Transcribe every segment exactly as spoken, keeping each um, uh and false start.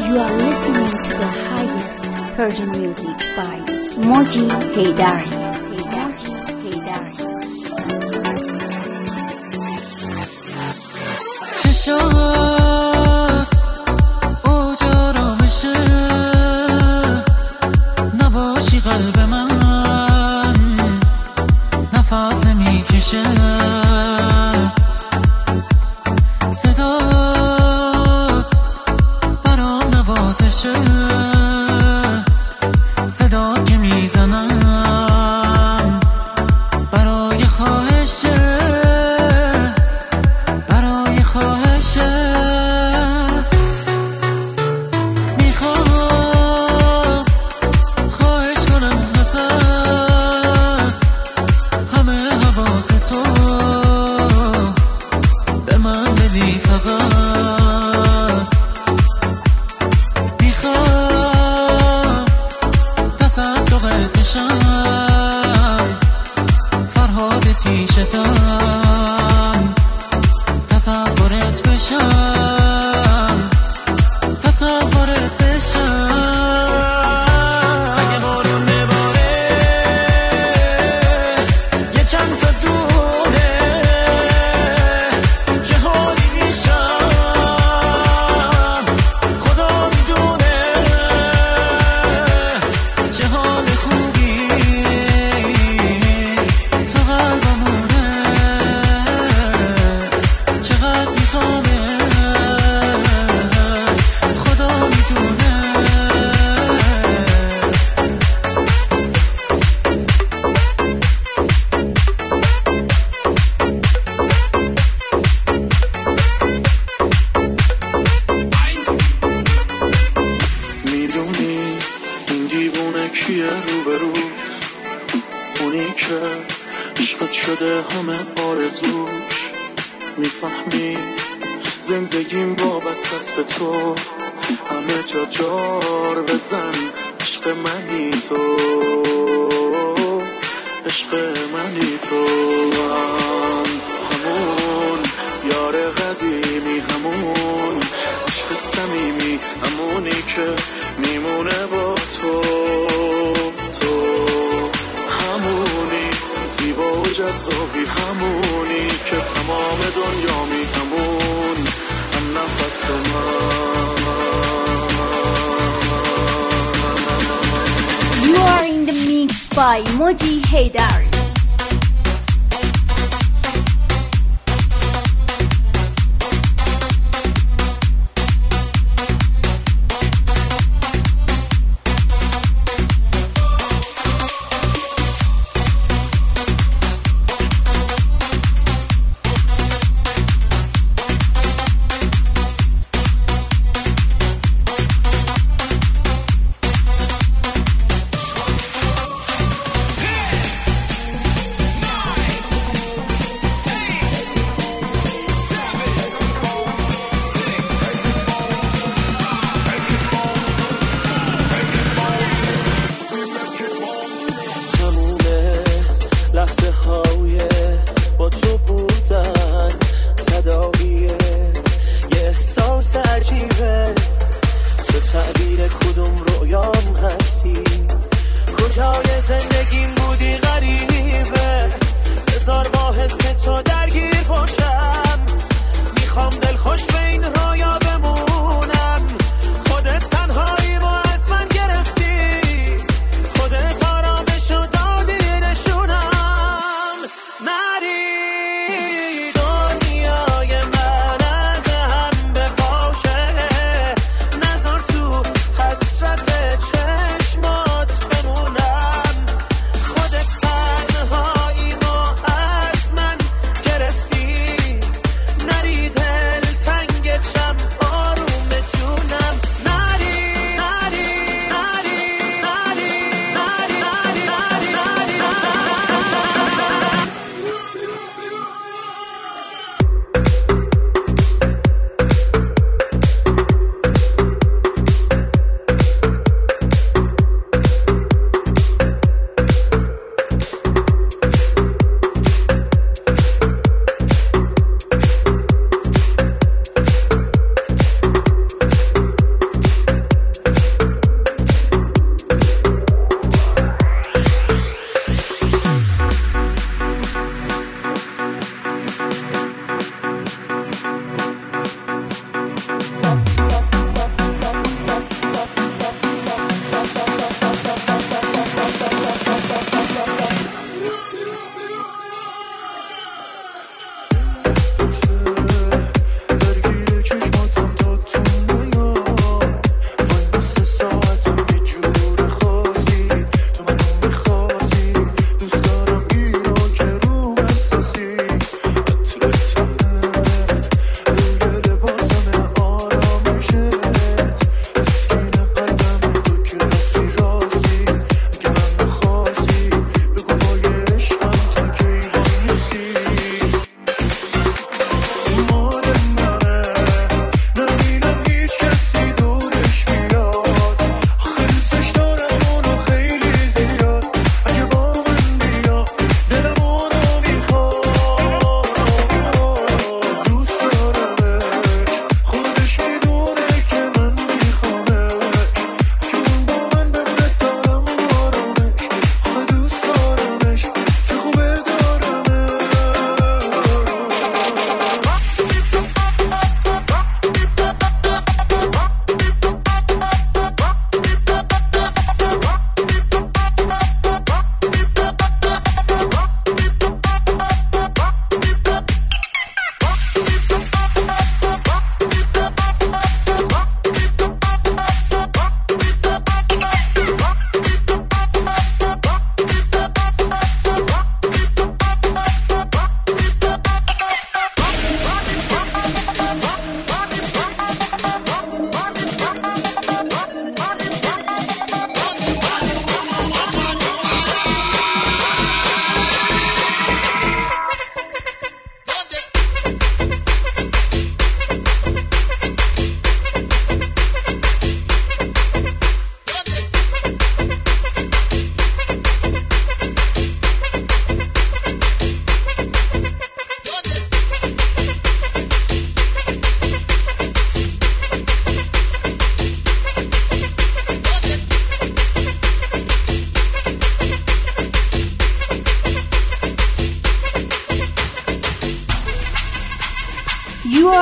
You are listening to the highest Persian music by Moji Heydari. Moji Heydari. چشات اوجا بشه نباشی قلب من نفس میکشه صدات برام نوازشه صدات که میزنم برای خواهشه برای خواهشه میخوام خواهش کنم ازت همه حواس تو به من بدی فقط میخوام تصدقت بشم فرهاد تیشتم تصورت بشم تصورت بشم اگه بارون نباره یه چند تا دونه چه حالی میشم خدا میدونه چه حال خوبی تو قلبمونه چقدر میخوامه خدا میدونه میدونی این دیوونه کیه روبروت اونی که عشقت شده همه آرزوش میفهمی زندگیم وابسته است به تو همه جا جار بزن عشق منی تو عشق منی تو هم همون یار قدیمی همون عشق صمیمی همونی که میمونه با تو تو همونی زیبا و جذابی همونی که تمام دنیامی همون هم نفس من You are in the mix by Moji Heydari.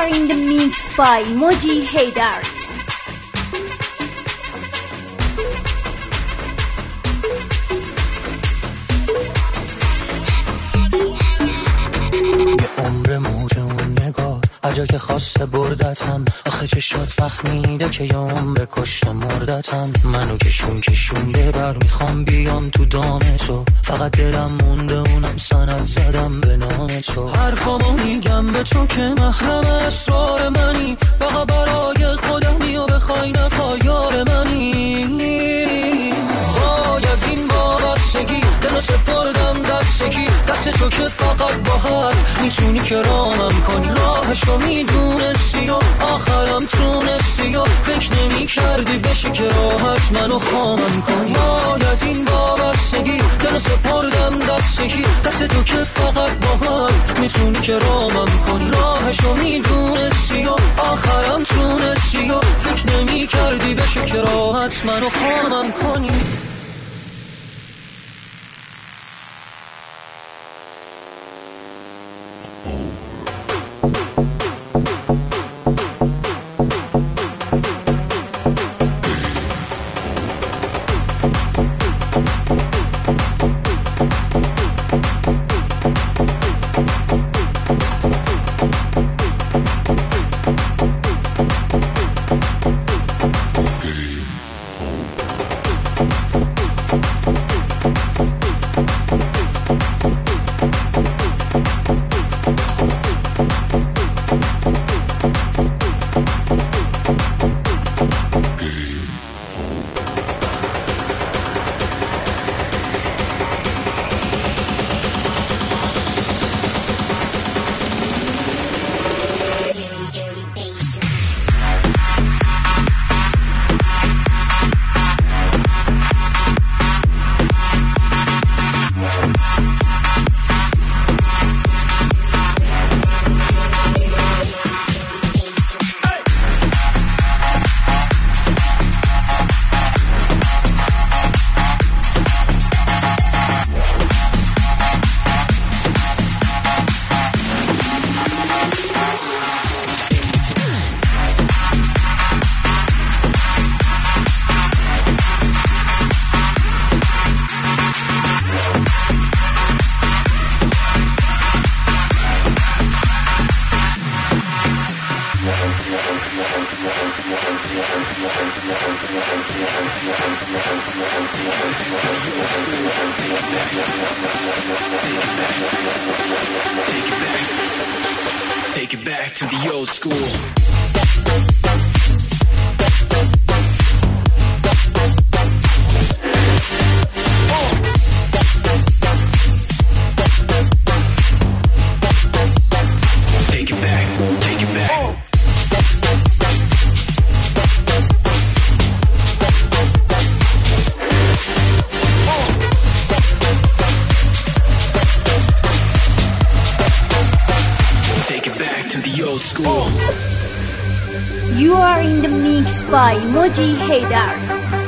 are in the mix by Moji Haydar. هر که خواسته بردتم آخه چشات فهمیده که یا عمر کشته مردتم منو کشون کشونده بر میخوام بیام تو دام تو فقط دلم مونده اونم سند زدم به نام تو حرفامو میگم به تو که محرم اسرار منی فقط برای خودمی و بخوای نخوای یار منی وای از این وابستگی دلو سپردم دستگی دست تو که فقط با حرف میتونی که رامم کنی راهشو میدونستی و آخرم تونستی و فکر نمی کردی بشی که راحت منو خامم کنی وای از این وابستگی دلو سپردم دستگی دست تو که فقط با حرف میتونی که رامم کنی راهشو میدونستی و آخرم تونستی و فکر نمی کردی بشی که راحت منو خامم کنی Take it back to the old school. You are in the mix by Moji Haydar.